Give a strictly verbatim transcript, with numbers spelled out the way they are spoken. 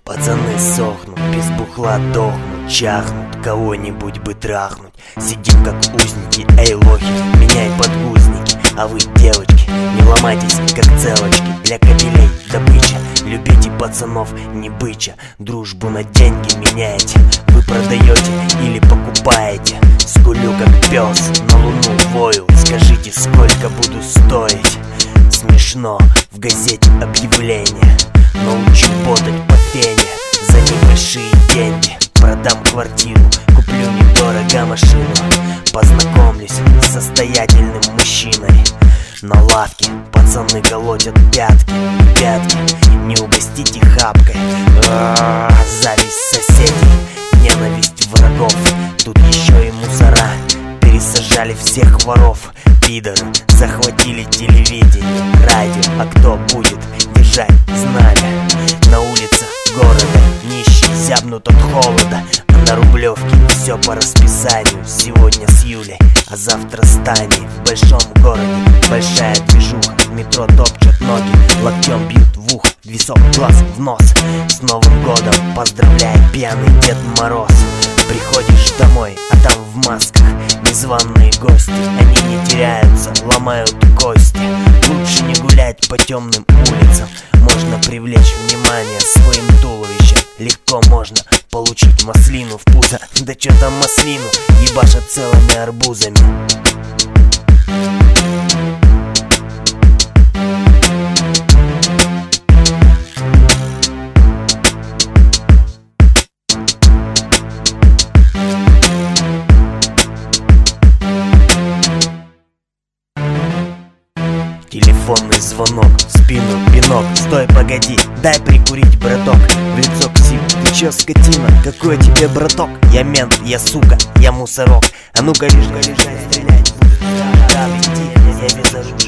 Пацаны сохнут, без бухла дохнут, чахнут, кого-нибудь бы трахнуть. Сидим как узники, эй, лохи, меняй подгузники. А вы, девочки, не ломайтесь, как целочки. Для кобелей добыча, любите пацанов, не быча. Дружбу на деньги меняете, вы продаете или покупаете. Скулю как пес, на луну вою, скажите, сколько буду стоить. Смешно, в газете объявление, научу ботать по фене за небольшие деньги. Продам квартиру, куплю недорого машину. Познакомлюсь с состоятельным мужчиной. На лавке пацаны колотят пятки, пятки, не угостите хапкой. А-а-а, зависть соседей, ненависть врагов. Тут еще и мусора, пересажали всех воров. Пидоры захватили телевидение, радио. А кто будет держать знамя? На улицах города нищие зябнут от холода, а на Рублевке все по расписанию. Сегодня с Юлей, а завтра с Таней. В большом городе большая движуха, в метро топчут ноги, локтем бьют в ухо, висок, глаз в нос. С Новым годом поздравляет пьяный Дед Мороз. Приходишь домой, а там в масках незваные гости. Они не теряются, ломают кости. Лучше не гулять по темным улицам. Можно привлечь внимание своим туловищем. Легко можно получить маслину в пузо. Да чё там маслину, ебашат целыми арбузами. Телефонный звонок, в спину пинок. Стой, погоди, дай прикурить, браток. В лицо ксив, ты чё, скотина? Какой тебе браток? Я мент, я сука, я мусорок. А ну-ка, лежать, стрелять. Да, ведь я визажу.